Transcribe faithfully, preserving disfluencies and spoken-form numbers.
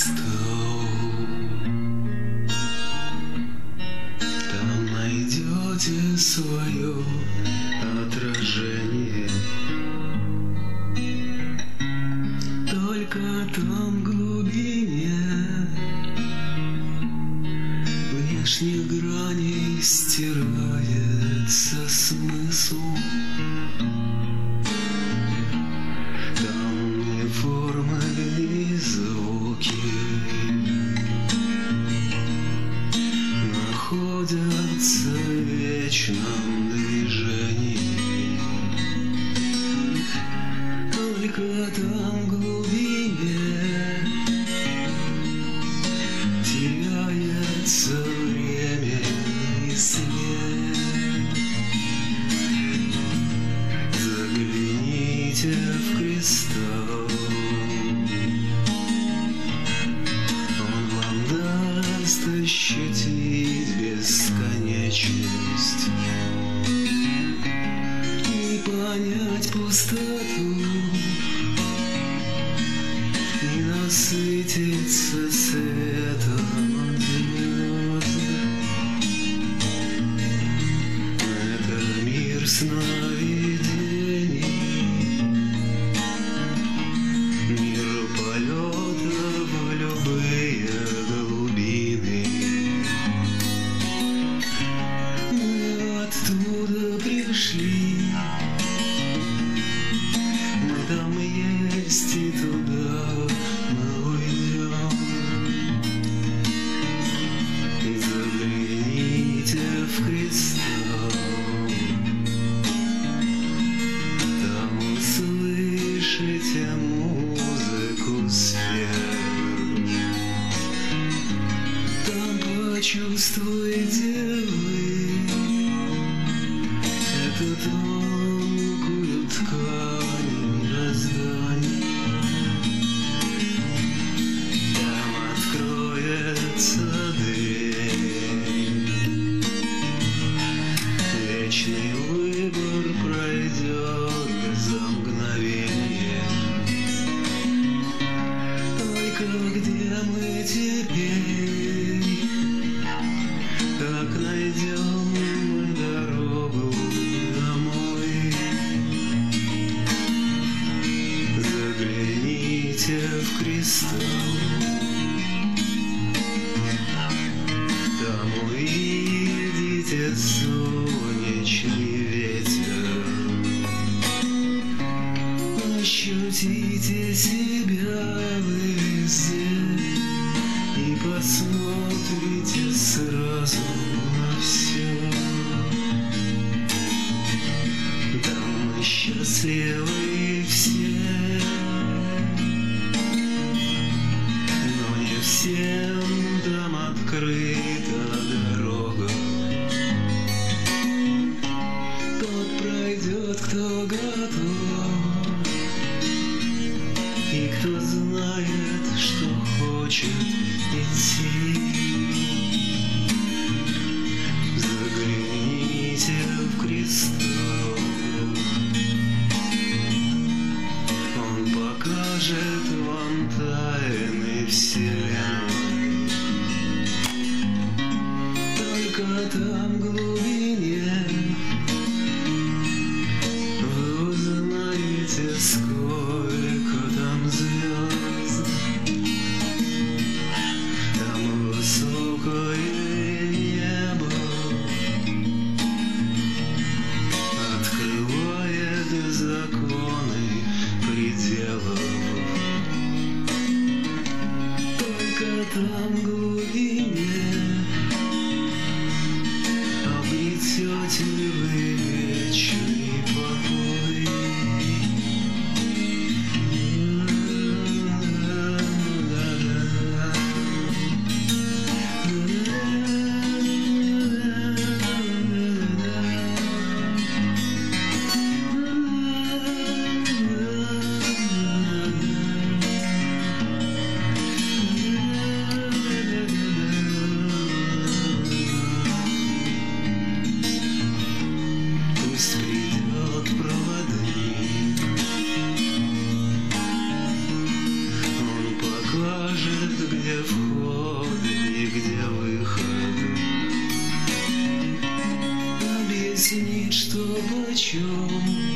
Христов. Там найдете свое отражение. Только там в глубине внешних граней стирается смысл. Там ни формы, ни звуки находятся в вечном движении. Только там в глубине теряется время и свет. Загляните в кристалл, он вам даст ощутить бесконечность и понять пустоту, и насытиться светом звезд. Это мир сновидений, мир полета в любые глубины. Мы оттуда пришли, мы там есть и туда мы уйдем. Загляните в кристалл, там услышите музыку сфер. Там почувствуете вы эту тонкую ткань мироздания. Там откроется дверь, вечный выбор пройдет за мгновение. Только где мы теперь? Как найдем мы дорогу домой? Загляните в кристалл, там увидите солнечный ветер. Ощутите себя везде и посмотрите сразу на все. Там мы счастливы все, но не всем там открыта дорога. Тот пройдет, кто готов, и кто знает, что хочет идти. Загляните в кристалл, он покажет вам тайны вселенной. Только там в глубине вы узнаете, сколько там звезд. Там высокое небо открывает законы пределов. Только там в глубине обретете вы вечный покой. снит, чтоб о чем